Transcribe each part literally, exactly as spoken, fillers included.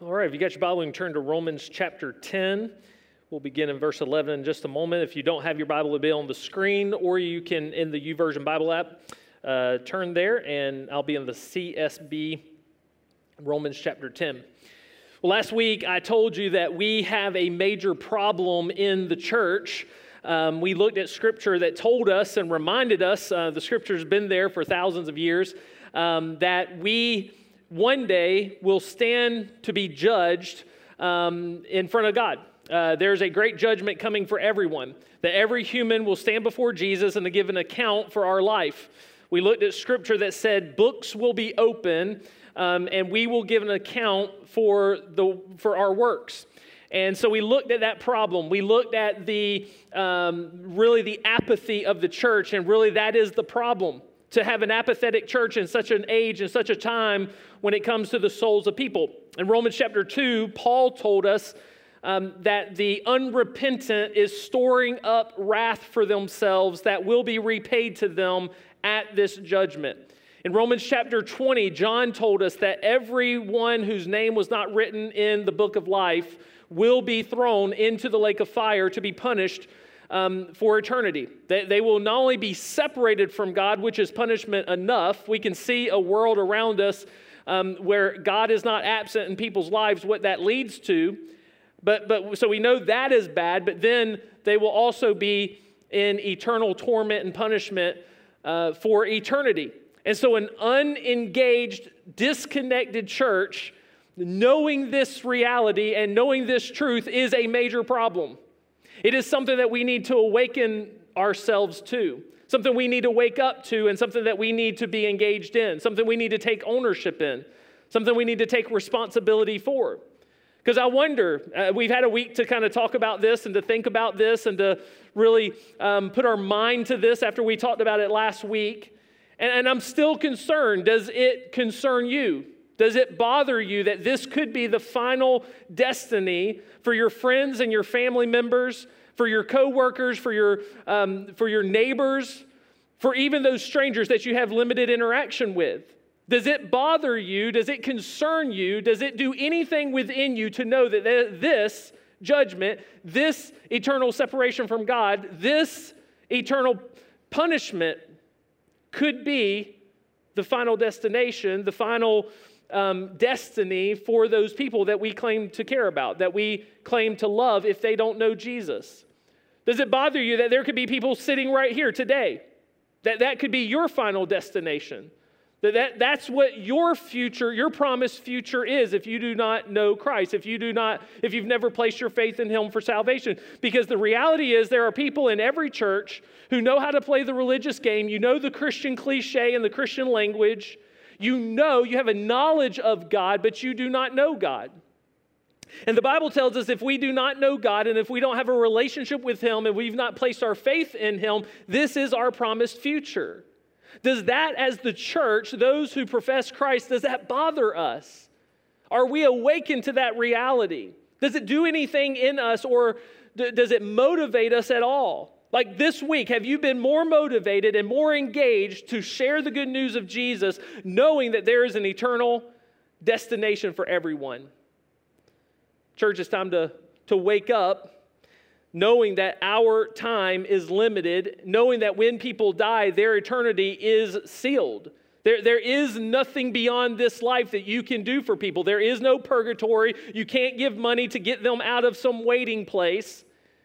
All right, if you got your Bible, you can turn to Romans chapter ten. We'll begin in verse eleven in just a moment. If you don't have your Bible, it'll be on the screen, or you can, in the YouVersion Bible app, uh, turn there, and I'll be in the C S B, Romans chapter ten. Well, last week I told you that we have a major problem in the church. Um, we looked at Scripture that told us and reminded us, uh, the Scripture's been there for thousands of years, um, that we one day will stand to be judged um, in front of God. Uh, there's a great judgment coming for everyone, that every human will stand before Jesus and to give an account for our life. We looked at Scripture that said books will be open um, and we will give an account for the for our works. And so we looked at that problem. We looked at the um, really the apathy of the church, and really that is the problem. To have an apathetic church in such an age and such a time when it comes to the souls of people. In Romans chapter two, Paul told us um, that the unrepentant is storing up wrath for themselves that will be repaid to them at this judgment. In Romans chapter twenty, John told us that everyone whose name was not written in the book of life will be thrown into the lake of fire to be punished Um, for eternity. They, they will not only be separated from God, which is punishment enough. We can see a world around us um, where God is not absent in people's lives, what that leads to. But, but so we know that is bad, but then they will also be in eternal torment and punishment uh, for eternity. And so an unengaged, disconnected church, knowing this reality and knowing this truth is a major problem. It is something that we need to awaken ourselves to, something we need to wake up to, and something that we need to be engaged in, something we need to take ownership in, something we need to take responsibility for. Because I wonder, uh, we've had a week to kind of talk about this and to think about this and to really um, put our mind to this after we talked about it last week. And, and I'm still concerned. Does it concern you? Does it bother you that this could be the final destiny for your friends and your family members, for your coworkers, for your um, for your neighbors, for even those strangers that you have limited interaction with? Does it bother you? Does it concern you? Does it do anything within you to know that this judgment, this eternal separation from God, this eternal punishment could be the final destination, the final Um, destiny for those people that we claim to care about, that we claim to love if they don't know Jesus? Does it bother you that there could be people sitting right here today, that that could be your final destination, that, that that's what your future, your promised future is if you do not know Christ, if you do not, if you've never placed your faith in Him for salvation? Because the reality is there are people in every church who know how to play the religious game. You know the Christian cliche and the Christian language. You know, you have a knowledge of God, but you do not know God. And the Bible tells us if we do not know God and if we don't have a relationship with Him and we've not placed our faith in Him, this is our promised future. Does that, as the church, those who profess Christ, does that bother us? Are we awakened to that reality? Does it do anything in us, or d- does it motivate us at all? Like this week, have you been more motivated and more engaged to share the good news of Jesus, knowing that there is an eternal destination for everyone? Church, it's time to, to wake up, knowing that our time is limited, knowing that when people die, their eternity is sealed. There, there is nothing beyond this life that you can do for people. There is no purgatory. You can't give money to get them out of some waiting place.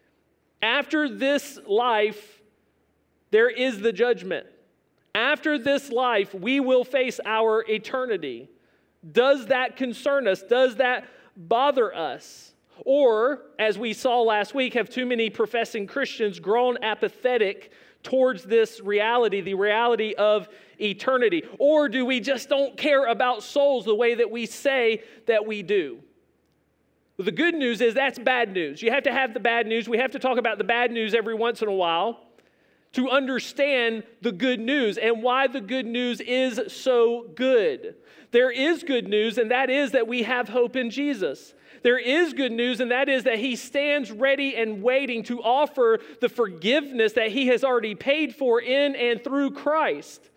After this life, there is the judgment. After this life, we will face our eternity. Does that concern us? Does that bother us? Or, as we saw last week, have too many professing Christians grown apathetic towards this reality, the reality of eternity? Or do we just don't care about souls the way that we say that we do? Well, the good news is that's bad news. You have to have the bad news. We have to talk about the bad news every once in a while to understand the good news and why the good news is so good. There is good news, and that is that we have hope in Jesus. There is good news, and that is that He stands ready and waiting to offer the forgiveness that He has already paid for in and through Christ.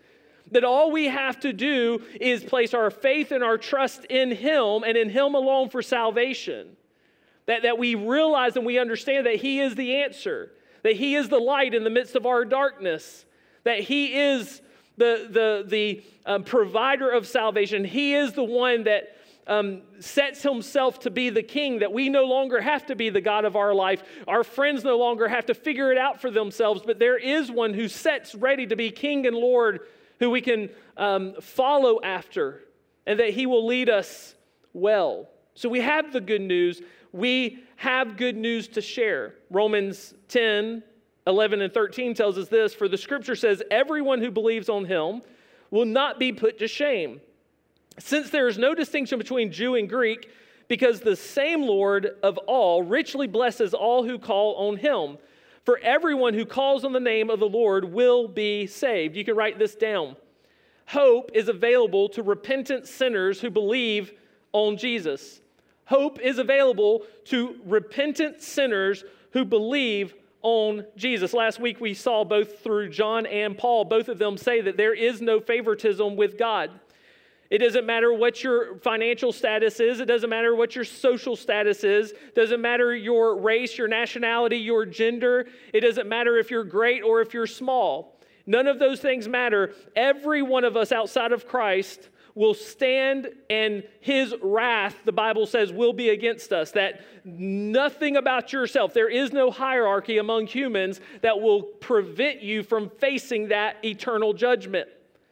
That all we have to do is place our faith and our trust in Him and in Him alone for salvation. That, that we realize and we understand that He is the answer, that He is the light in the midst of our darkness, that He is the, the, the um, provider of salvation. He is the one that um, sets Himself to be the King, that we no longer have to be the God of our life. Our friends no longer have to figure it out for themselves, but there is one who sits ready to be King and Lord, who we can um, follow after, and that He will lead us well. So we have the good news. We have good news to share. Romans ten, eleven, and thirteen tells us this, for the Scripture says, everyone who believes on Him will not be put to shame, since there is no distinction between Jew and Greek, because the same Lord of all richly blesses all who call on Him. For everyone who calls on the name of the Lord will be saved. You can write this down. Hope is available to repentant sinners who believe on Jesus. Hope is available to repentant sinners who believe on Jesus. Last week we saw both through John and Paul, both of them say that there is no favoritism with God. It doesn't matter what your financial status is. It doesn't matter what your social status is. It doesn't matter your race, your nationality, your gender. It doesn't matter if you're great or if you're small. None of those things matter. Every one of us outside of Christ will stand, and His wrath, the Bible says, will be against us. That nothing about yourself, there is no hierarchy among humans that will prevent you from facing that eternal judgment.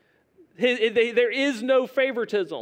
There is no favoritism.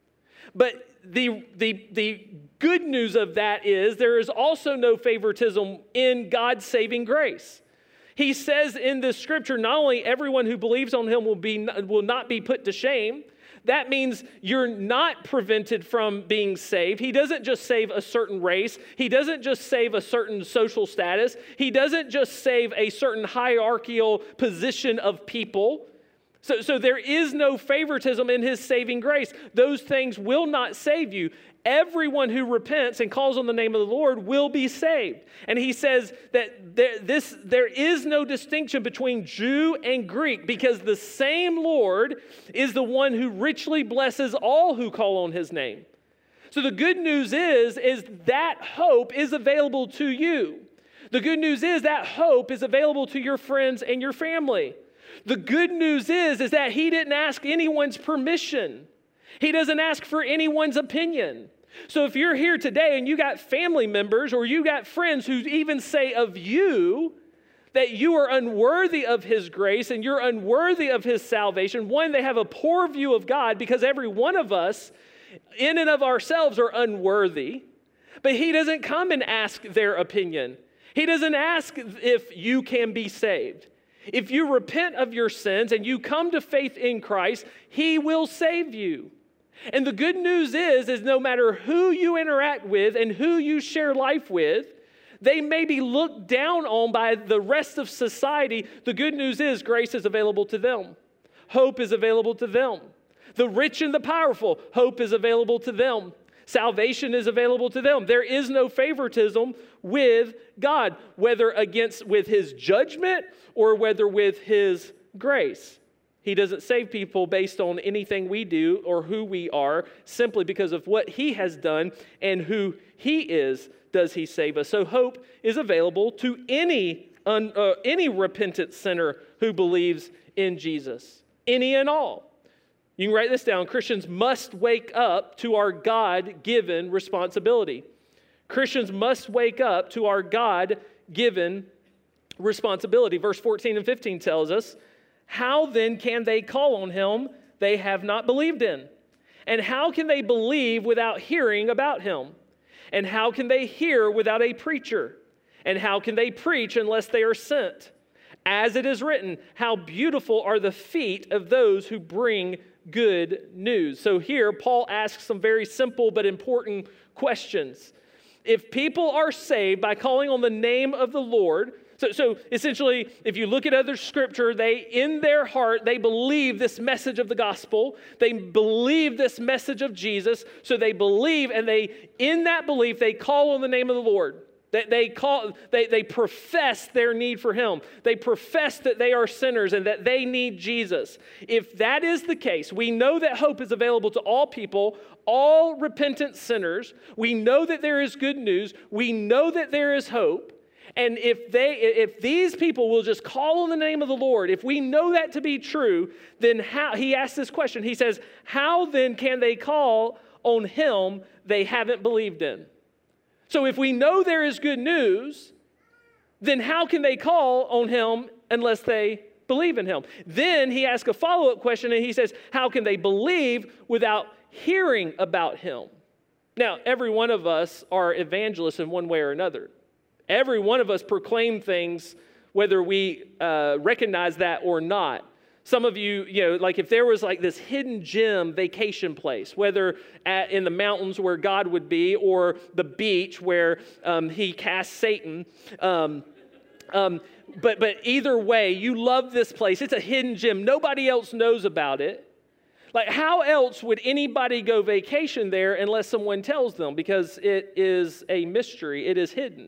But the, the, the good news of that is there is also no favoritism in God's saving grace. He says in this scripture, not only everyone who believes on Him will, be, will not be put to shame, that means you're not prevented from being saved. He doesn't just save a certain race. He doesn't just save a certain social status. He doesn't just save a certain hierarchical position of people. So, so there is no favoritism in His saving grace. Those things will not save you. Everyone who repents and calls on the name of the Lord will be saved. And He says that there, this, there is no distinction between Jew and Greek, because the same Lord is the one who richly blesses all who call on His name. So the good news is, is that hope is available to you. The good news is that hope is available to your friends and your family. The good news is, is that He didn't ask anyone's permission. He doesn't ask for anyone's opinion. So if you're here today and you got family members or you got friends who even say of you that you are unworthy of His grace and you're unworthy of His salvation, one, they have a poor view of God, because every one of us in and of ourselves are unworthy. But He doesn't come and ask their opinion. He doesn't ask if you can be saved. If you repent of your sins and you come to faith in Christ, He will save you. And the good news is, is no matter who you interact with and who you share life with, they may be looked down on by the rest of society. The good news is grace is available to them. Hope is available to them. The rich and the powerful, hope is available to them. Salvation is available to them. There is no favoritism with God, whether against with His judgment or whether with His grace. He doesn't save people based on anything we do or who we are. Simply because of what He has done and who He is, does He save us. So hope is available to any, un, uh, any repentant sinner who believes in Jesus. Any and all. You can write this down. Christians must wake up to our God-given responsibility. Christians must wake up to our God-given responsibility. Verse fourteen and fifteen tells us, how then can they call on Him they have not believed in? And how can they believe without hearing about Him? And how can they hear without a preacher? And how can they preach unless they are sent? As it is written, how beautiful are the feet of those who bring good news. So here, Paul asks some very simple but important questions. If people are saved by calling on the name of the Lord, so, so essentially, if you look at other scripture, they, in their heart, they believe this message of the gospel. They believe this message of Jesus. So they believe, and they, in that belief, they call on the name of the Lord. They, they, call, they, they profess their need for him. They profess that they are sinners and that they need Jesus. If that is the case, we know that hope is available to all people, all repentant sinners. We know that there is good news. We know that there is hope. And if they, if these people will just call on the name of the Lord, if we know that to be true, then how, he asks this question. He says, how then can they call on him they haven't believed in? So if we know there is good news, then how can they call on him unless they believe in him? Then he asks a follow-up question, and he says, how can they believe without hearing about him? Now, every one of us are evangelists in one way or another. Every one of us proclaim things, whether we uh, recognize that or not. Some of you, you know, like if there was like this hidden gem vacation place, whether at, in the mountains where God would be or the beach where um, he cast Satan. Um, um, but, but either way, you love this place. It's a hidden gem. Nobody else knows about it. Like how else would anybody go vacation there unless someone tells them? Because it is a mystery. It is hidden.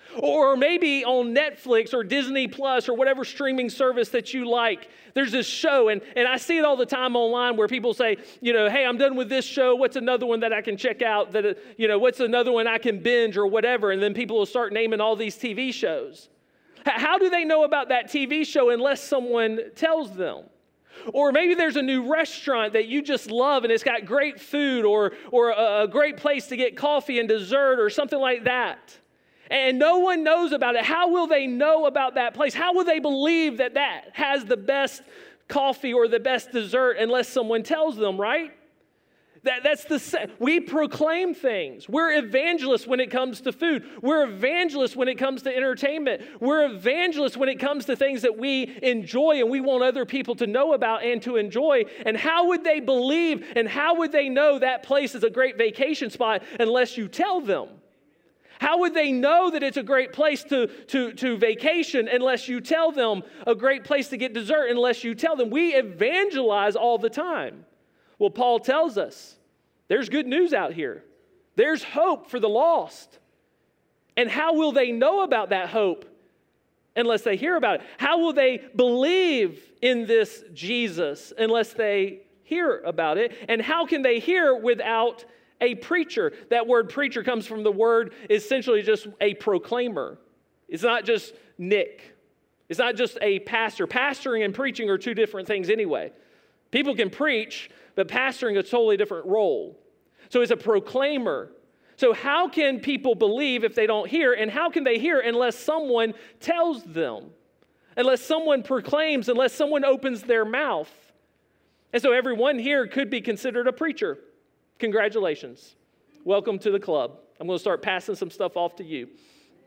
Or maybe on Netflix or Disney Plus or whatever streaming service that you like, there's this show, and, and I see it all the time online where people say, you know, hey, I'm done with this show. What's another one that I can check out? That, you know, what's another one I can binge or whatever? And then people will start naming all these T V shows. How do they know about that T V show unless someone tells them? Or maybe there's a new restaurant that you just love and it's got great food or, or a, a great place to get coffee and dessert or something like that. And no one knows about it. How will they know about that place? How will they believe that that has the best coffee or the best dessert unless someone tells them, right? That, that's the we proclaim things. We're evangelists when it comes to food. We're evangelists when it comes to entertainment. We're evangelists when it comes to things that we enjoy and we want other people to know about and to enjoy. And how would they believe and how would they know that place is a great vacation spot unless you tell them? How would they know that it's a great place to, to, to vacation unless you tell them, a great place to get dessert unless you tell them? We evangelize all the time. Well, Paul tells us there's good news out here. There's hope for the lost. And how will they know about that hope unless they hear about it? How will they believe in this Jesus unless they hear about it? And how can they hear without a preacher? That word preacher comes from the word essentially just a proclaimer. It's not just Nick. It's not just a pastor. Pastoring and preaching are two different things anyway. People can preach, but pastoring is a totally different role. So it's a proclaimer. So how can people believe if they don't hear? And how can they hear unless someone tells them? Unless someone proclaims, unless someone opens their mouth. And so everyone here could be considered a preacher. Congratulations. Welcome to the club. I'm going to start passing some stuff off to you.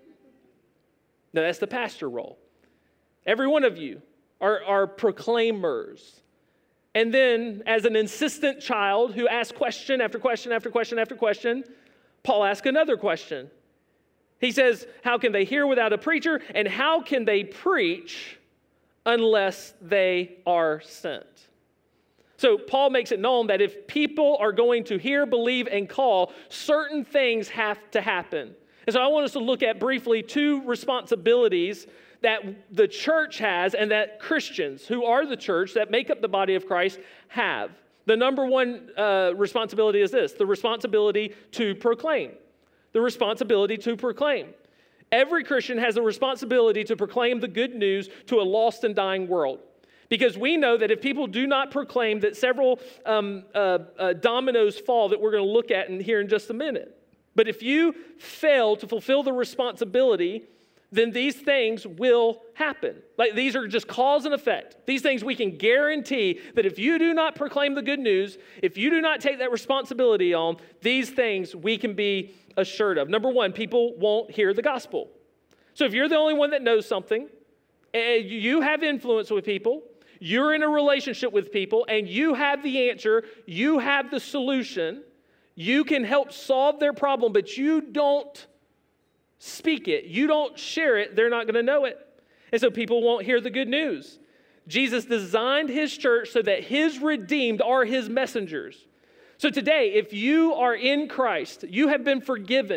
Now, that's the pastor role. Every one of you are, are proclaimers. And then, as an insistent child who asks question after question after question after question, Paul asks another question. He says, how can they hear without a preacher? And how can they preach unless they are sent? So Paul makes it known that if people are going to hear, believe, and call, certain things have to happen. And so I want us to look at briefly two responsibilities that the church has and that Christians, who are the church, that make up the body of Christ, have. The number one uh, responsibility is this: the responsibility to proclaim. The responsibility to proclaim. Every Christian has a responsibility to proclaim the good news to a lost and dying world. Because we know that if people do not proclaim, that several um, uh, uh, dominoes fall that we're going to look at in here in just a minute. But if you fail to fulfill the responsibility, then these things will happen. Like these are just cause and effect. These things we can guarantee that if you do not proclaim the good news, if you do not take that responsibility on, these things we can be assured of. Number one, people won't hear the gospel. So if you're the only one that knows something, and you have influence with people, you're in a relationship with people, and you have the answer, you have the solution, you can help solve their problem, but you don't speak it, you don't share it, they're not going to know it. And so people won't hear the good news. Jesus designed his church so that his redeemed are his messengers. So today, if you are in Christ, you have been forgiven,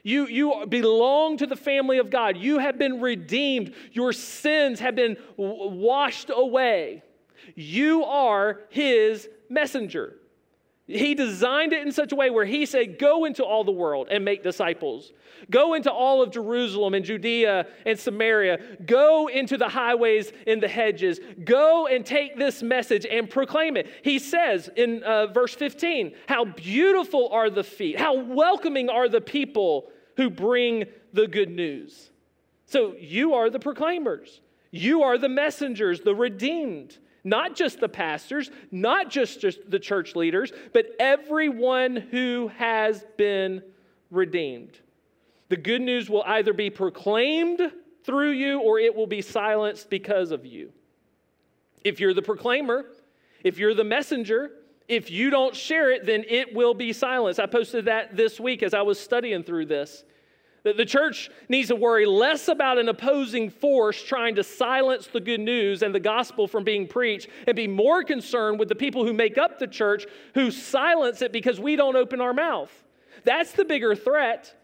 You, you belong to the family of God. You have been redeemed. Your sins have been w- washed away. You are his messenger. He designed it in such a way where he said, go into all the world and make disciples. Go into all of Jerusalem and Judea and Samaria. Go into the highways and the hedges. Go and take this message and proclaim it. He says in uh, verse fifteen, how beautiful are the feet, how welcoming are the people who bring the good news. So you are the proclaimers. You are the messengers, the redeemed. Not just the pastors, not just, just the church leaders, but everyone who has been redeemed. The good news will either be proclaimed through you or it will be silenced because of you. If you're the proclaimer, if you're the messenger, if you don't share it, then it will be silenced. I posted that this week as I was studying through this. That the church needs to worry less about an opposing force trying to silence the good news and the gospel from being preached and be more concerned with the people who make up the church who silence it because we don't open our mouth. That's the bigger threat.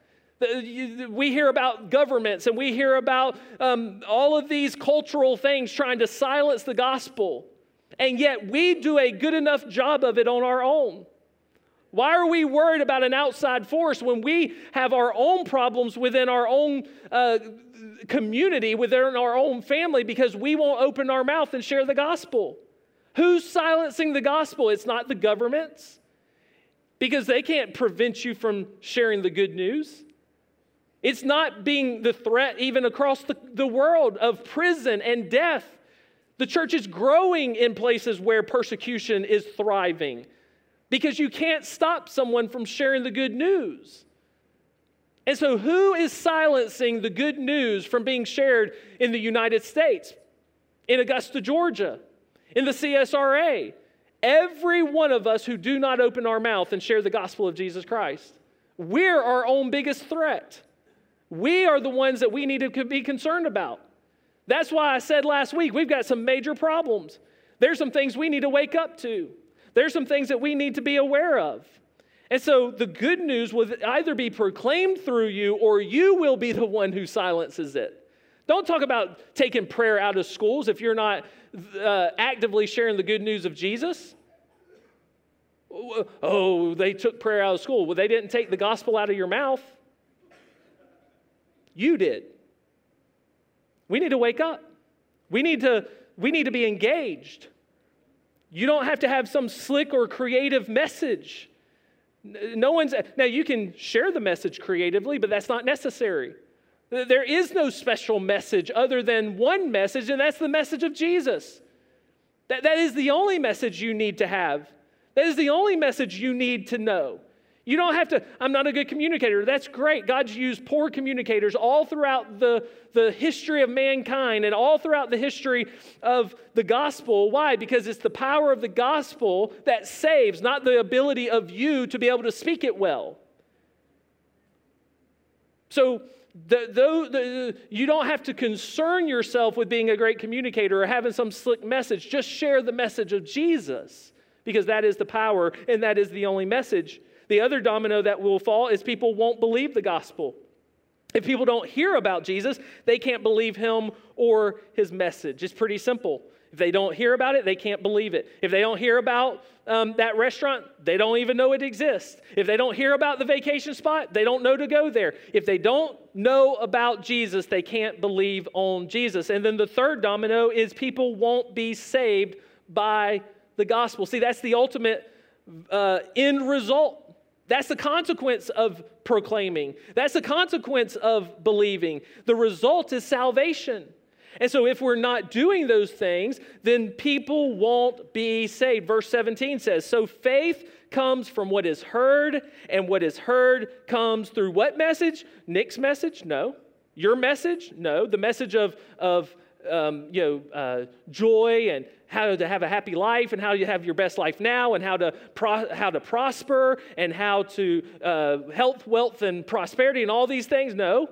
We hear about governments and we hear about um, all of these cultural things trying to silence the gospel. And yet we do a good enough job of it on our own. Why are we worried about an outside force when we have our own problems within our own uh, community, within our own family, because we won't open our mouth and share the gospel? Who's silencing the gospel? It's not the governments, because they can't prevent you from sharing the good news. It's not being the threat even across the, the world of prison and death. The church is growing in places where persecution is thriving, because you can't stop someone from sharing the good news. And so who is silencing the good news from being shared in the United States, in Augusta, Georgia, in the C S R A? Every one of us who do not open our mouth and share the gospel of Jesus Christ. We're our own biggest threat. We are the ones that we need to be concerned about. That's why I said last week, we've got some major problems. There's some things we need to wake up to. There's some things that we need to be aware of. And so the good news will either be proclaimed through you or you will be the one who silences it. Don't talk about taking prayer out of schools if you're not uh, actively sharing the good news of Jesus. Oh, they took prayer out of school. Well, they didn't take the gospel out of your mouth. You did. We need to wake up. We need to, we need to be engaged. You don't have to have some slick or creative message. No one's, now you can share the message creatively, but that's not necessary. There is no special message other than one message, and that's the message of Jesus. That, that is the only message you need to have. That is the only message you need to know. You don't have to, I'm not a good communicator. That's great. God's used poor communicators all throughout the, the history of mankind and all throughout the history of the gospel. Why? Because it's the power of the gospel that saves, not the ability of you to be able to speak it well. So the, the, the, you don't have to concern yourself with being a great communicator or having some slick message. Just share the message of Jesus, because that is the power and that is the only message. The other domino that will fall is people won't believe the gospel. If people don't hear about Jesus, they can't believe him or his message. It's pretty simple. If they don't hear about it, they can't believe it. If they don't hear about um, that restaurant, they don't even know it exists. If they don't hear about the vacation spot, they don't know to go there. If they don't know about Jesus, they can't believe on Jesus. And then the third domino is people won't be saved by the gospel. See, that's the ultimate uh, end result. That's the consequence of proclaiming. That's the consequence of believing. The result is salvation. And so if we're not doing those things, then people won't be saved. Verse seventeen says, so faith comes from what is heard, and what is heard comes through what message? Nick's message? No. Your message? No. The message of, of um, you know, uh, joy and how to have a happy life and how you have your best life now and how to pro- how to prosper and how to uh, health, wealth, and prosperity and all these things. No.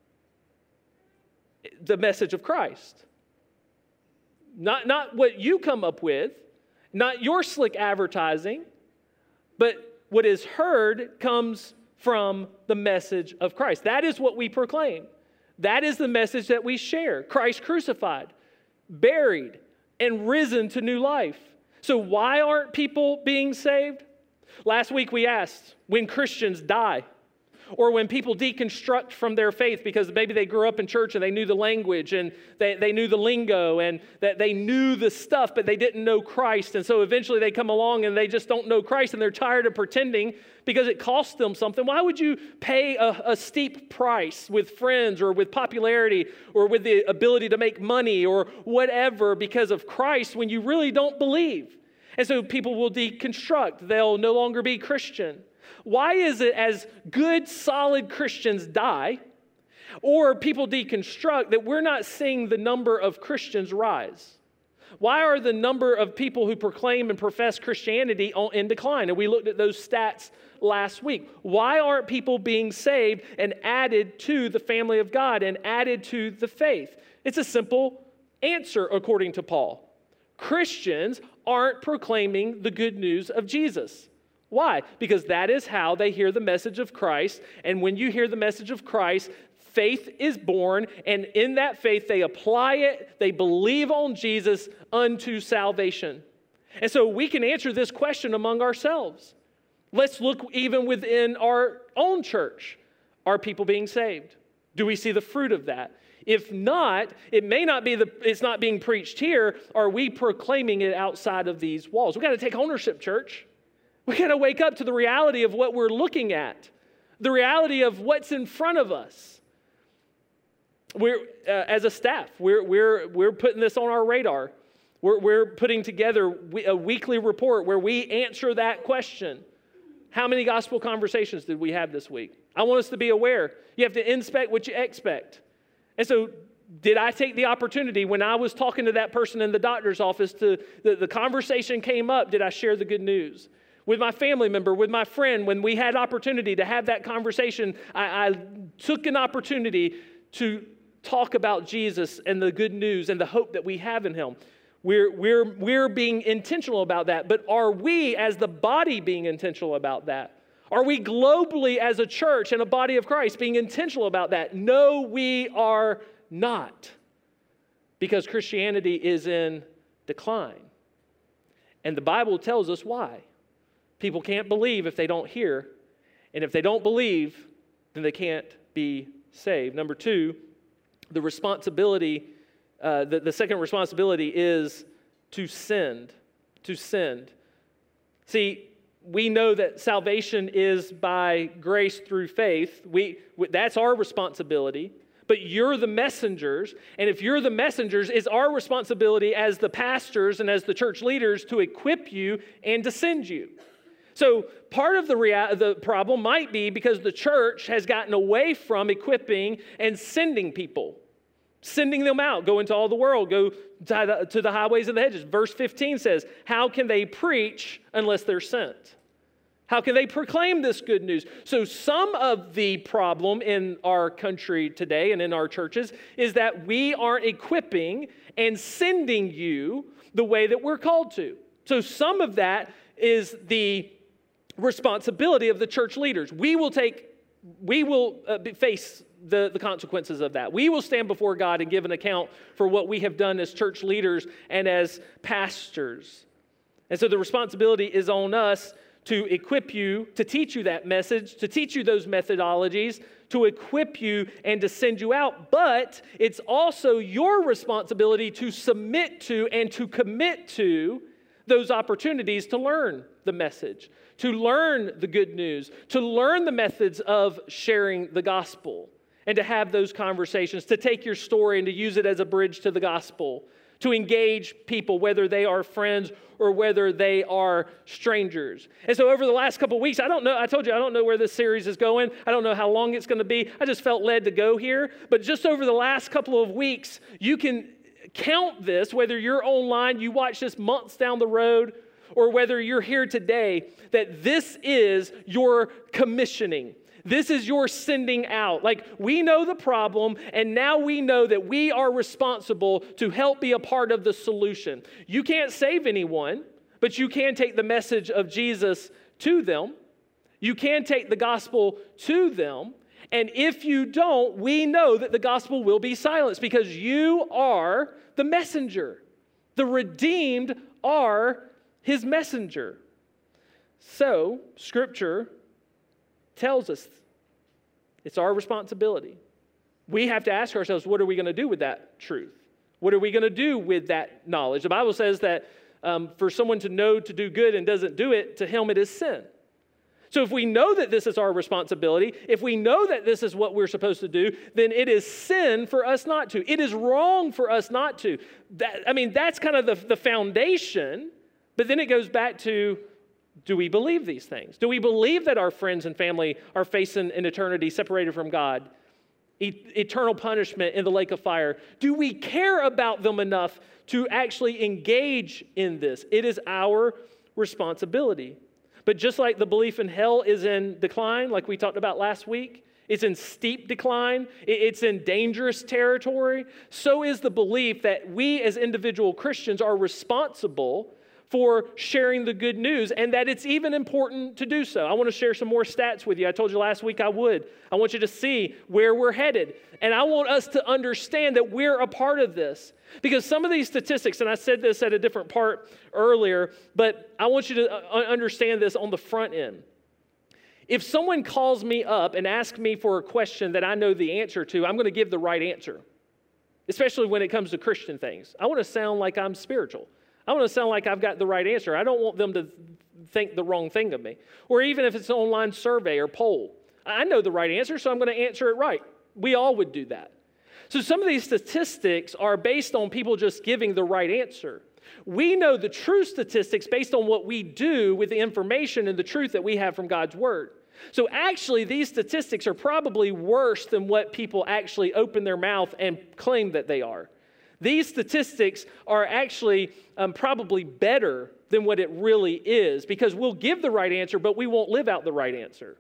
The message of Christ. Not, not what you come up with, not your slick advertising, but what is heard comes from the message of Christ. That is what we proclaim. That is the message that we share. Christ crucified, buried, and risen to new life. So why aren't people being saved? Last week we asked, when Christians die, or when people deconstruct from their faith because maybe they grew up in church and they knew the language and they, they knew the lingo and that they knew the stuff, but they didn't know Christ. And so eventually they come along and they just don't know Christ and they're tired of pretending because it costs them something. Why would you pay a, a steep price with friends or with popularity or with the ability to make money or whatever because of Christ when you really don't believe? And so people will deconstruct. They'll no longer be Christian. Why is it as good, solid Christians die, or people deconstruct, that we're not seeing the number of Christians rise? Why are the number of people who proclaim and profess Christianity in decline? And we looked at those stats last week. Why aren't people being saved and added to the family of God and added to the faith? It's a simple answer, according to Paul. Christians aren't proclaiming the good news of Jesus. Why? Because that is how they hear the message of Christ. And when you hear the message of Christ, faith is born. And in that faith, they apply it. They believe on Jesus unto salvation. And so we can answer this question among ourselves. Let's look even within our own church. Are people being saved? Do we see the fruit of that? If not, it may not be the, it's not being preached here. Are we proclaiming it outside of these walls? We've got to take ownership, church. We got to wake up to the reality of what we're looking at, the reality of what's in front of us. We're, uh, as a staff, we're, we're, we're putting this on our radar. We're, we're putting together a weekly report where we answer that question. How many gospel conversations did we have this week? I want us to be aware. You have to inspect what you expect. And so did I take the opportunity when I was talking to that person in the doctor's office, to the, the conversation came up, did I share the good news? With my family member, with my friend, when we had opportunity to have that conversation, I, I took an opportunity to talk about Jesus and the good news and the hope that we have in Him. We're, we're, we're being intentional about that, but are we as the body being intentional about that? Are we globally as a church and a body of Christ being intentional about that? No, we are not, because Christianity is in decline. And the Bible tells us why. People can't believe if they don't hear, and if they don't believe, then they can't be saved. Number two, the responsibility, uh, the, the second responsibility is to send, to send. See, we know that salvation is by grace through faith. We, that's our responsibility. But you're the messengers, and if you're the messengers, it's our responsibility as the pastors and as the church leaders to equip you and to send you. So part of the, rea- the problem might be because the church has gotten away from equipping and sending people, sending them out, go into all the world, go to the, to the highways and the hedges. Verse fifteen says, how can they preach unless they're sent? How can they proclaim this good news? So some of the problem in our country today and in our churches is that we aren't equipping and sending you the way that we're called to. So some of that is the responsibility of the church leaders. We will take, we will uh, face the, the consequences of that. We will stand before God and give an account for what we have done as church leaders and as pastors. And so the responsibility is on us to equip you, to teach you that message, to teach you those methodologies, to equip you and to send you out. But it's also your responsibility to submit to and to commit to those opportunities to learn the message, to learn the good news, to learn the methods of sharing the gospel, and to have those conversations, to take your story and to use it as a bridge to the gospel, to engage people, whether they are friends or whether they are strangers. And so over the last couple of weeks, I don't know, I told you, I don't know where this series is going. I don't know how long it's going to be. I just felt led to go here. But just over the last couple of weeks, you can count this, whether you're online, you watch this months down the road, or whether you're here today, that this is your commissioning. This is your sending out. Like, we know the problem, and now we know that we are responsible to help be a part of the solution. You can't save anyone, but you can take the message of Jesus to them. You can take the gospel to them. And if you don't, we know that the gospel will be silenced because you are the messenger. The redeemed are his messenger. So, Scripture tells us it's our responsibility. We have to ask ourselves, what are we going to do with that truth? What are we going to do with that knowledge? The Bible says that um, for someone to know to do good and doesn't do it, to him it is sin. So if we know that this is our responsibility, if we know that this is what we're supposed to do, then it is sin for us not to. It is wrong for us not to. That, I mean, that's kind of the, the foundation, but then it goes back to, do we believe these things? Do we believe that our friends and family are facing an eternity separated from God? Eternal punishment in the lake of fire. Do we care about them enough to actually engage in this? It is our responsibility. But just like the belief in hell is in decline, like we talked about last week, it's in steep decline, it's in dangerous territory, so is the belief that we as individual Christians are responsible for sharing the good news, and that it's even important to do so. I want to share some more stats with you. I told you last week I would. I want you to see where we're headed. And I want us to understand that we're a part of this. Because some of these statistics, and I said this at a different part earlier, but I want you to understand this on the front end. If someone calls me up and asks me for a question that I know the answer to, I'm going to give the right answer. Especially when it comes to Christian things. I want to sound like I'm spiritual. I want to sound like I've got the right answer. I don't want them to think the wrong thing of me. Or even if it's an online survey or poll. I know the right answer, so I'm going to answer it right. We all would do that. So some of these statistics are based on people just giving the right answer. We know the true statistics based on what we do with the information and the truth that we have from God's Word. So actually, these statistics are probably worse than what people actually open their mouth and claim that they are. These statistics are actually um, probably better than what it really is because we'll give the right answer, but we won't live out the right answer.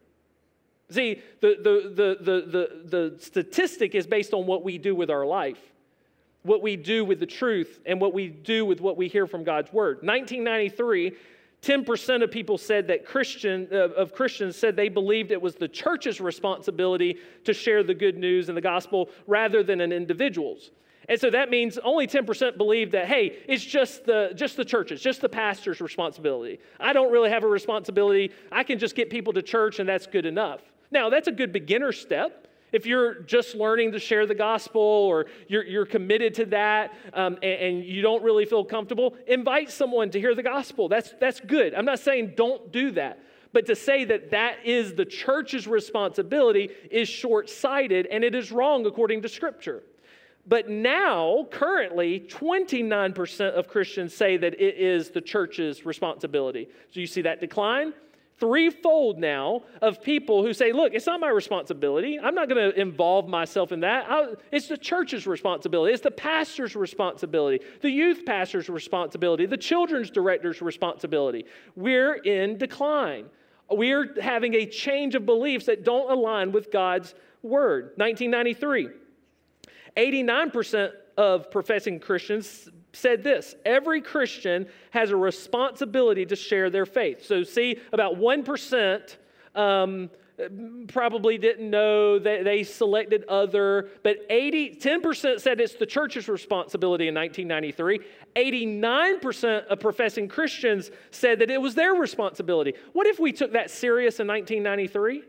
See, the, the, the, the, the, the statistic is based on what we do with our life, what we do with the truth, and what we do with what we hear from God's Word. nineteen ninety-three, ten percent of people said that Christian, uh, of Christians said they believed it was the church's responsibility to share the good news and the gospel rather than an individual's. And so that means only ten percent believe that, hey, it's just the just the church's, just the pastor's responsibility. I don't really have a responsibility. I can just get people to church and that's good enough. Now, that's a good beginner step. If you're just learning to share the gospel or you're, you're committed to that um, and, and you don't really feel comfortable, invite someone to hear the gospel. That's, that's good. I'm not saying don't do that. But to say that that is the church's responsibility is short-sighted and it is wrong according to Scripture. But now, currently, twenty-nine percent of Christians say that it is the church's responsibility. So you see that decline? Threefold now of people who say, look, it's not my responsibility. I'm not going to involve myself in that. I'll, it's the church's responsibility. It's the pastor's responsibility, the youth pastor's responsibility, the children's director's responsibility. We're in decline. We're having a change of beliefs that don't align with God's Word. nineteen ninety-three. eighty-nine percent of professing Christians said this: every Christian has a responsibility to share their faith. So see, about one percent um, probably didn't know that they selected other, but eighty, ten percent said it's the church's responsibility in nineteen ninety-three. eighty-nine percent of professing Christians said that it was their responsibility. What if we took that serious in nineteen ninety-three?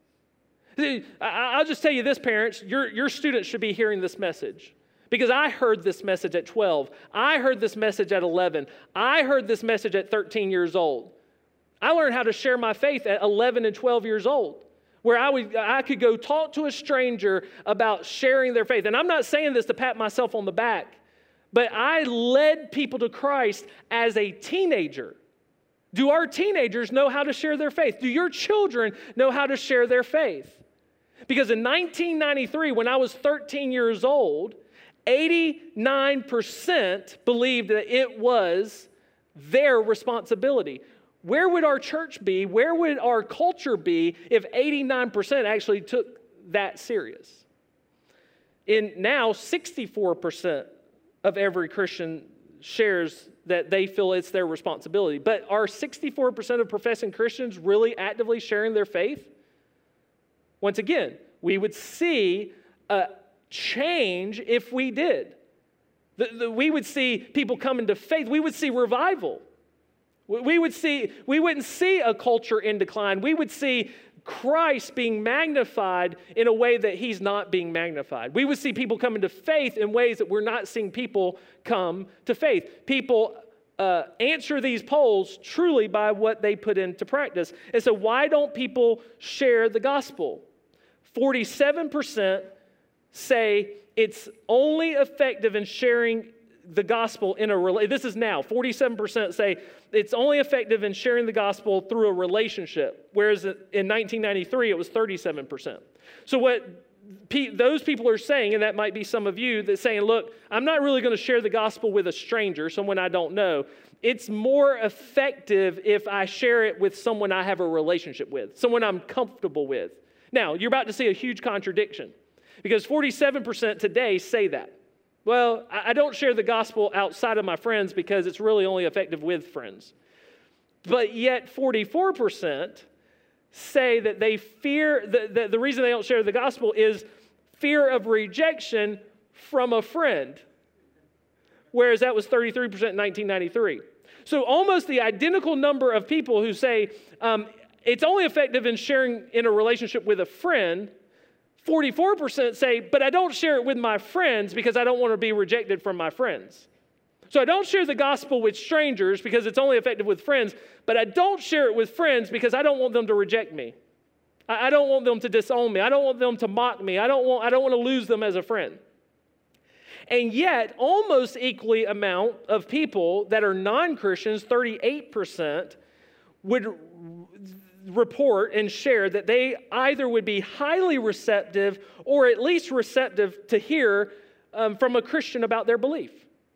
I'll just tell you this, parents, your, your students should be hearing this message. Because I heard this message at twelve. I heard this message at eleven. I heard this message at thirteen years old. I learned how to share my faith at eleven and twelve years old, where I would I could go talk to a stranger about sharing their faith. And I'm not saying this to pat myself on the back, but I led people to Christ as a teenager. Do our teenagers know how to share their faith? Do your children know how to share their faith? Because in nineteen ninety-three, when I was thirteen years old, eighty-nine percent believed that it was their responsibility. Where would our church be? Where would our culture be if eighty-nine percent actually took that serious? And now sixty-four percent of every Christian shares that they feel it's their responsibility. But are sixty-four percent of professing Christians really actively sharing their faith? Once again, we would see a change if we did. The, the, we would see people come into faith. We would see revival. We, we would see, we wouldn't see a culture in decline. We would see Christ being magnified in a way that he's not being magnified. We would see people come into faith in ways that we're not seeing people come to faith. People uh, answer these polls truly by what they put into practice. And so why don't people share the gospel? forty-seven percent say it's only effective in sharing the gospel in a relationship. This is now. forty-seven percent say it's only effective in sharing the gospel through a relationship, whereas in nineteen ninety-three it was thirty-seven percent. So what pe- those people are saying, and that might be some of you, that's saying, look, I'm not really going to share the gospel with a stranger, someone I don't know. It's more effective if I share it with someone I have a relationship with, someone I'm comfortable with. Now, you're about to see a huge contradiction because forty-seven percent today say that. Well, I don't share the gospel outside of my friends because it's really only effective with friends. But yet forty-four percent say that they fear, that the, the reason they don't share the gospel is fear of rejection from a friend. Whereas that was thirty-three percent in nineteen ninety-three. So almost the identical number of people who say um, it's only effective in sharing in a relationship with a friend. forty-four percent say, but I don't share it with my friends because I don't want to be rejected from my friends. So I don't share the gospel with strangers because it's only effective with friends, but I don't share it with friends because I don't want them to reject me. I don't want them to disown me. I don't want them to mock me. I don't want, I don't want to lose them as a friend. And yet, almost equally amount of people that are non-Christians, thirty-eight percent, would report and share that they either would be highly receptive or at least receptive to hear um, from a Christian about their belief.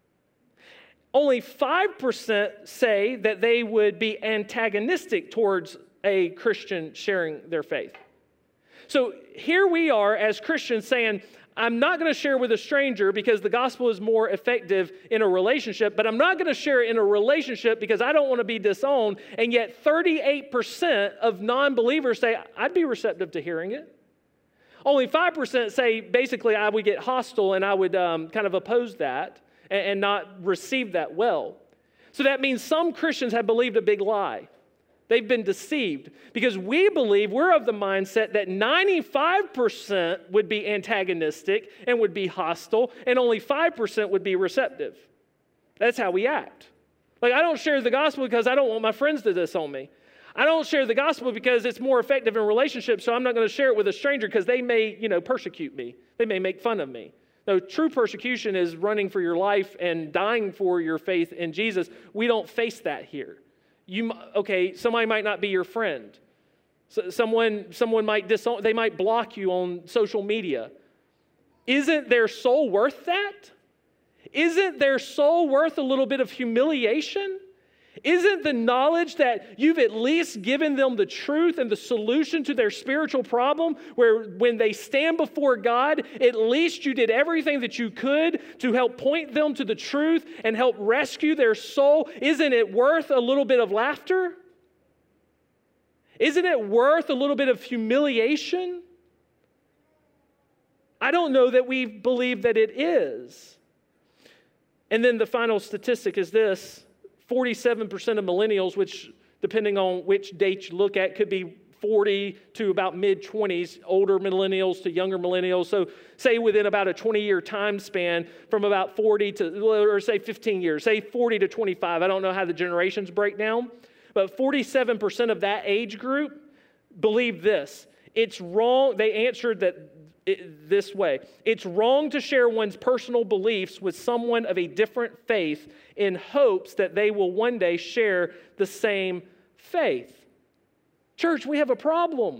Only five percent say that they would be antagonistic towards a Christian sharing their faith. So here we are as Christians saying, I'm not going to share with a stranger because the gospel is more effective in a relationship, but I'm not going to share it in a relationship because I don't want to be disowned. And yet thirty-eight percent of non-believers say, I'd be receptive to hearing it. Only five percent say, basically, I would get hostile and I would um, kind of oppose that and, and not receive that well. So that means some Christians have believed a big lie. They've been deceived because we believe, we're of the mindset that ninety-five percent would be antagonistic and would be hostile, and only five percent would be receptive. That's how we act. Like, I don't share the gospel because I don't want my friends to disown me. I don't share the gospel because it's more effective in relationships, so I'm not going to share it with a stranger because they may, you know, persecute me. They may make fun of me. No, true persecution is running for your life and dying for your faith in Jesus. We don't face that here. You, okay, somebody might not be your friend. So someone, someone might disown, they might block you on social media. Isn't their soul worth that? Isn't their soul worth a little bit of humiliation? Isn't the knowledge that you've at least given them the truth and the solution to their spiritual problem, where when they stand before God, at least you did everything that you could to help point them to the truth and help rescue their soul? Isn't it worth a little bit of laughter? Isn't it worth a little bit of humiliation? I don't know that we believe that it is. And then the final statistic is this. forty-seven percent of millennials, which depending on which date you look at, could be forty to about mid-twenties, older millennials to younger millennials. So say within about a twenty-year time span from about forty to, or say fifteen years, say forty to twenty-five. I don't know how the generations break down, but forty-seven percent of that age group believe this. It's wrong. They answered that It, this way. It's wrong to share one's personal beliefs with someone of a different faith in hopes that they will one day share the same faith. Church, we have a problem.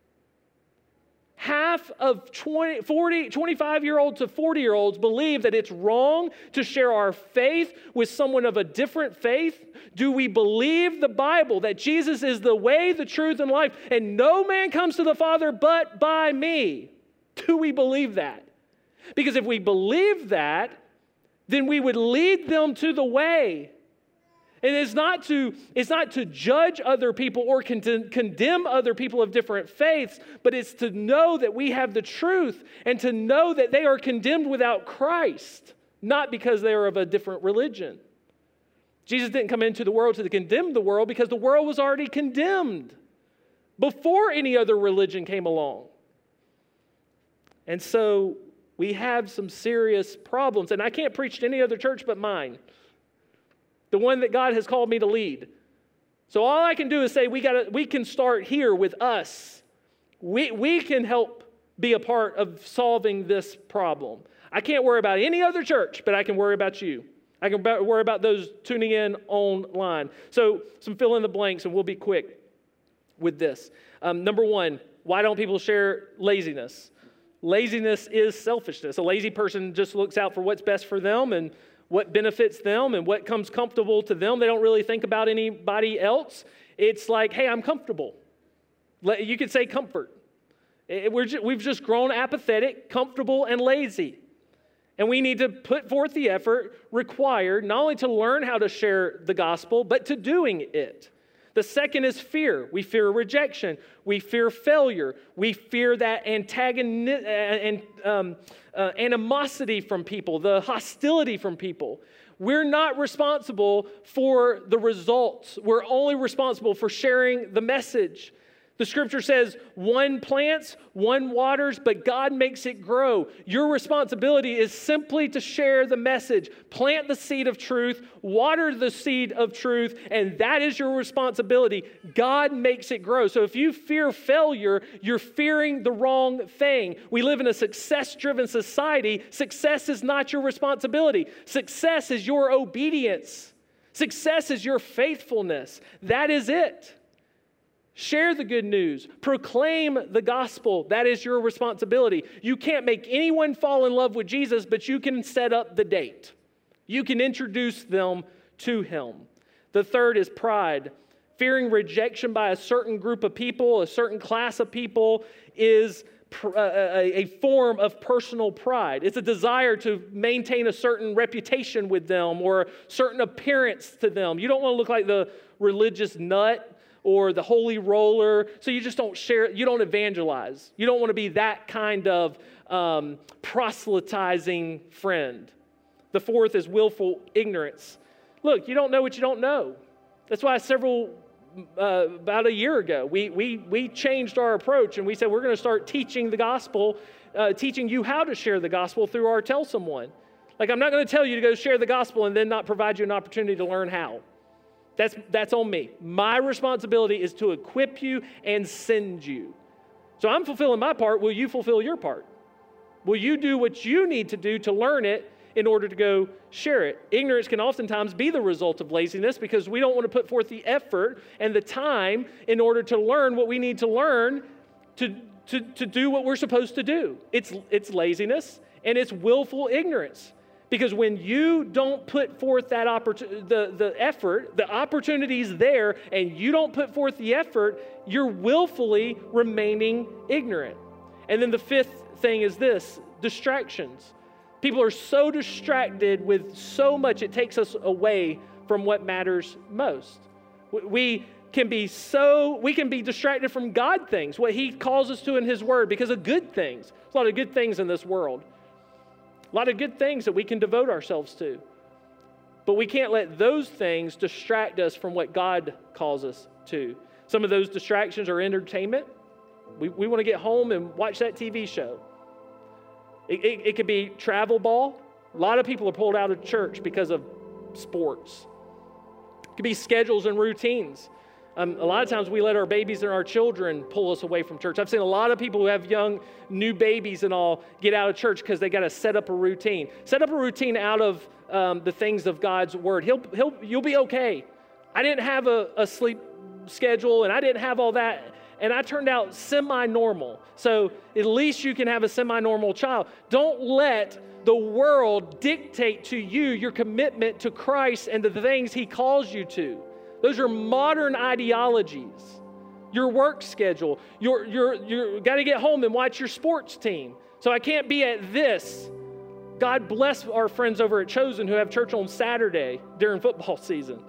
Half of twenty, forty, twenty-five-year-olds to forty-year-olds believe that it's wrong to share our faith with someone of a different faith. Do we believe the Bible that Jesus is the way, the truth, and life, and no man comes to the Father but by me? Do we believe that? Because if we believe that, then we would lead them to the way. And it's not to, it's not to judge other people or con- condemn other people of different faiths, but it's to know that we have the truth and to know that they are condemned without Christ, not because they are of a different religion. Jesus didn't come into the world to condemn the world because the world was already condemned before any other religion came along. And so we have some serious problems. And I can't preach to any other church but mine, the one that God has called me to lead. So all I can do is say we got we can start here with us. We, we can help be a part of solving this problem. I can't worry about any other church, but I can worry about you. I can worry about those tuning in online. So some fill in the blanks, and we'll be quick with this. Um, number one, why don't people share laziness? Laziness is selfishness. A lazy person just looks out for what's best for them and what benefits them and what comes comfortable to them. They don't really think about anybody else. It's like, hey, I'm comfortable. You could say comfort. We're just, we've just grown apathetic, comfortable, and lazy. And we need to put forth the effort required not only to learn how to share the gospel, but to doing it. The second is fear. We fear rejection. We fear failure. We fear that antagoni- and um, uh, animosity from people, the hostility from people. We're not responsible for the results. We're only responsible for sharing the message. The scripture says, one plants, one waters, but God makes it grow. Your responsibility is simply to share the message. Plant the seed of truth, water the seed of truth, and that is your responsibility. God makes it grow. So if you fear failure, you're fearing the wrong thing. We live in a success-driven society. Success is not your responsibility. Success is your obedience. Success is your faithfulness. That is it. Share the good news. Proclaim the gospel. That is your responsibility. You can't make anyone fall in love with Jesus, but you can set up the date. You can introduce them to him. The third is pride. Fearing rejection by a certain group of people, a certain class of people, is a form of personal pride. It's a desire to maintain a certain reputation with them or a certain appearance to them. You don't want to look like the religious nut or the holy roller, so you just don't share, you don't evangelize. You don't want to be that kind of um, proselytizing friend. The fourth is willful ignorance. Look, you don't know what you don't know. That's why several, uh, about a year ago, we, we, we changed our approach and we said we're going to start teaching the gospel, uh, teaching you how to share the gospel through our Tell Someone. Like, I'm not going to tell you to go share the gospel and then not provide you an opportunity to learn how. That's, that's on me. My responsibility is to equip you and send you. So I'm fulfilling my part. Will you fulfill your part? Will you do what you need to do to learn it in order to go share it? Ignorance can oftentimes be the result of laziness because we don't want to put forth the effort and the time in order to learn what we need to learn to, to, to do what we're supposed to do. It's, it's laziness and it's willful ignorance. Because when you don't put forth that opportunity, the, the effort, the opportunity is there, and you don't put forth the effort, you're willfully remaining ignorant. And then the fifth thing is this, distractions. People are so distracted with so much, it takes us away from what matters most. We can be so, we can be distracted from God things, what he calls us to in his word, because of good things. There's a lot of good things in this world. A lot of good things that we can devote ourselves to. But we can't let those things distract us from what God calls us to. Some of those distractions are entertainment. We, we want to get home and watch that T V show. It, it, it could be travel ball. A lot of people are pulled out of church because of sports. It could be schedules and routines. Um, a lot of times we let our babies and our children pull us away from church. I've seen a lot of people who have young, new babies and all get out of church because they got to set up a routine. Set up a routine out of um, the things of God's word. He'll, he'll, you'll be okay. I didn't have a, a sleep schedule and I didn't have all that. And I turned out semi-normal. So at least you can have a semi-normal child. Don't let the world dictate to you your commitment to Christ and to the things he calls you to. Those are modern ideologies. Your work schedule. You're, you're, you're got to get home and watch your sports team. So I can't be at this. God bless our friends over at Chosen who have church on Saturday during football season.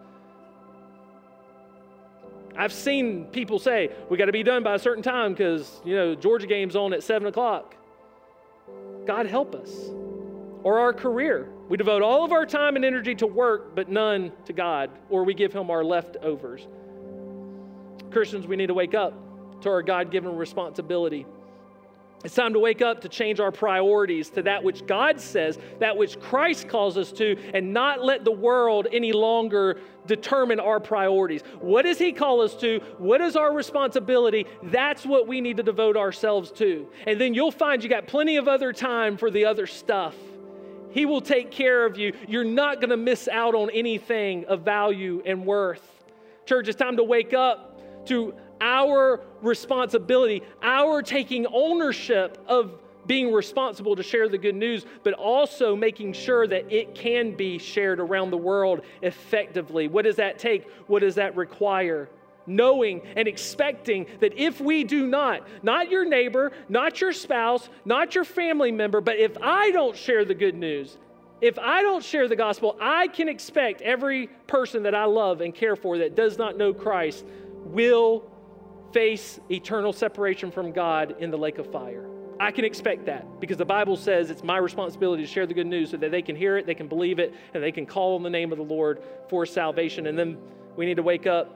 I've seen people say, we got to be done by a certain time because, you know, Georgia game's on at seven o'clock. God help us. Or our career. We devote all of our time and energy to work, but none to God, or we give him our leftovers. Christians, we need to wake up to our God-given responsibility. It's time to wake up to change our priorities to that which God says, that which Christ calls us to, and not let the world any longer determine our priorities. What does he call us to? What is our responsibility? That's what we need to devote ourselves to. And then you'll find you got plenty of other time for the other stuff. He will take care of you. You're not going to miss out on anything of value and worth. Church, it's time to wake up to our responsibility, our taking ownership of being responsible to share the good news, but also making sure that it can be shared around the world effectively. What does that take? What does that require? Knowing and expecting that if we do not, not your neighbor, not your spouse, not your family member, but if I don't share the good news, if I don't share the gospel, I can expect every person that I love and care for that does not know Christ will face eternal separation from God in the lake of fire. I can expect that because the Bible says it's my responsibility to share the good news so that they can hear it, they can believe it, and they can call on the name of the Lord for salvation. And then we need to wake up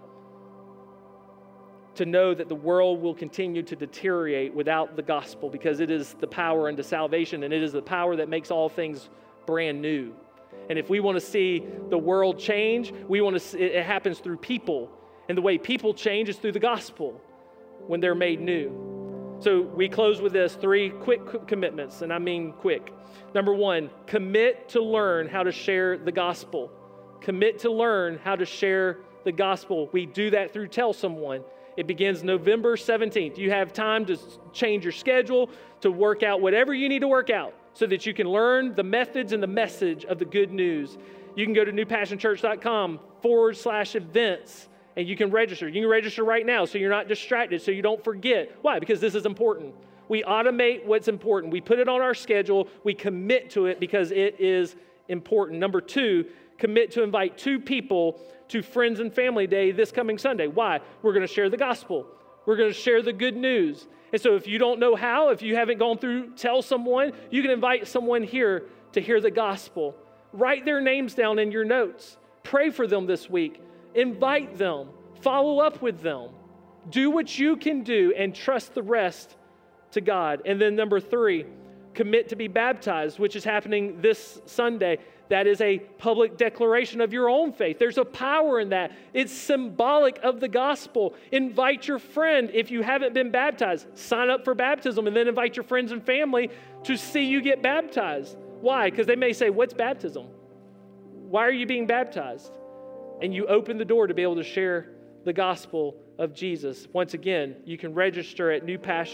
to know that the world will continue to deteriorate without the gospel because it is the power unto salvation, and it is the power that makes all things brand new. And if we want to see the world change, we want to see, it happens through people. And the way people change is through the gospel when they're made new. So we close with this, three quick commitments, and I mean quick. Number one, commit to learn how to share the gospel. Commit to learn how to share the gospel. We do that through Tell Someone. It begins November seventeenth. You have time to change your schedule, to work out whatever you need to work out so that you can learn the methods and the message of the good news. You can go to newpassionchurch.com forward slash events and you can register. You can register right now so you're not distracted, so you don't forget. Why? Because this is important. We automate what's important. We put it on our schedule. We commit to it because it is important. Number two, commit to invite two people to Friends and Family Day this coming Sunday. Why? We're going to share the gospel. We're going to share the good news. And so if you don't know how, if you haven't gone through Tell Someone, you can invite someone here to hear the gospel. Write their names down in your notes. Pray for them this week. Invite them. Follow up with them. Do what you can do and trust the rest to God. And then number three, commit to be baptized, which is happening this Sunday. That is a public declaration of your own faith. There's a power in that. It's symbolic of the gospel. Invite your friend if you haven't been baptized. Sign up for baptism and then invite your friends and family to see you get baptized. Why? Because they may say, what's baptism? Why are you being baptized? And you open the door to be able to share the gospel of Jesus. Once again, you can register at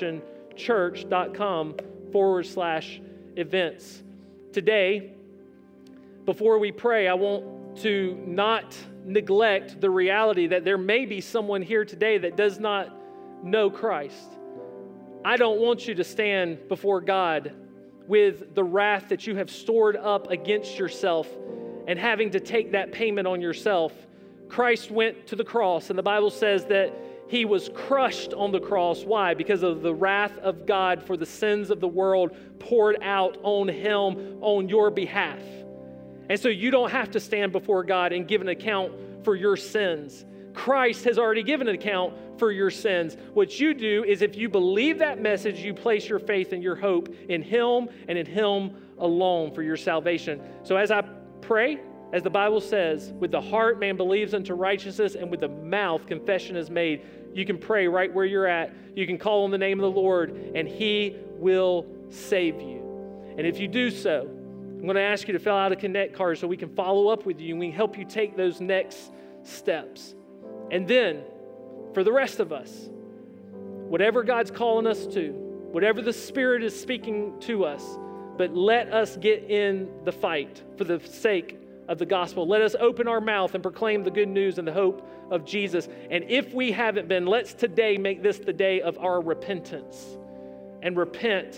newpassionchurch.com forward slash events. Today, before we pray, I want to not neglect the reality that there may be someone here today that does not know Christ. I don't want you to stand before God with the wrath that you have stored up against yourself and having to take that payment on yourself. Christ went to the cross, and the Bible says that he was crushed on the cross. Why? Because of the wrath of God for the sins of the world poured out on him on your behalf. And so you don't have to stand before God and give an account for your sins. Christ has already given an account for your sins. What you do is if you believe that message, you place your faith and your hope in him and in him alone for your salvation. So as I pray, as the Bible says, with the heart man believes unto righteousness, and with the mouth confession is made. You can pray right where you're at. You can call on the name of the Lord, and he will save you. And if you do so, I'm going to ask you to fill out a Connect card so we can follow up with you and we can help you take those next steps. And then, for the rest of us, whatever God's calling us to, whatever the Spirit is speaking to us, but let us get in the fight for the sake of the gospel. Let us open our mouth and proclaim the good news and the hope of Jesus. And if we haven't been, let's today make this the day of our repentance and repent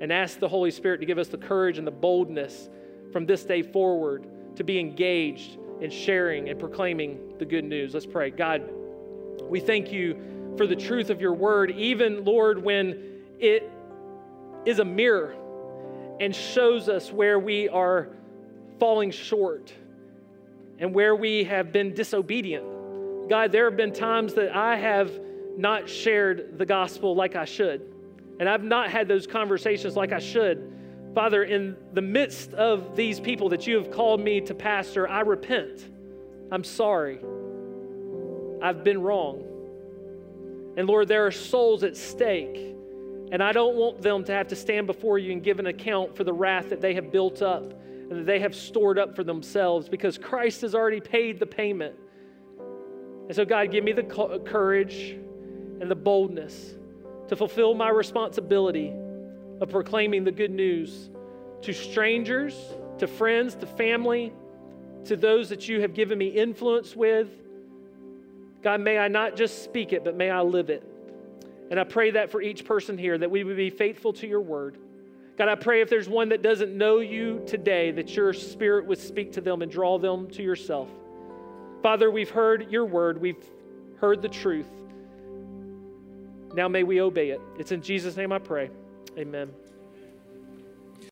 and ask the Holy Spirit to give us the courage and the boldness from this day forward to be engaged in sharing and proclaiming the good news. Let's pray. God, we thank you for the truth of your word, even, Lord, when it is a mirror and shows us where we are falling short and where we have been disobedient. God, there have been times that I have not shared the gospel like I should, and I've not had those conversations like I should. Father, in the midst of these people that you have called me to pastor, I repent. I'm sorry. I've been wrong. And Lord, there are souls at stake, and I don't want them to have to stand before you and give an account for the wrath that they have built up and that they have stored up for themselves, because Christ has already paid the payment. And so, God, give me the courage and the boldness to fulfill my responsibility of proclaiming the good news to strangers, to friends, to family, to those that you have given me influence with. God, may I not just speak it, but may I live it. And I pray that for each person here, that we would be faithful to your word. God, I pray if there's one that doesn't know you today, that your Spirit would speak to them and draw them to yourself. Father, we've heard your word. We've heard the truth. Now may we obey it. It's in Jesus' name I pray. Amen.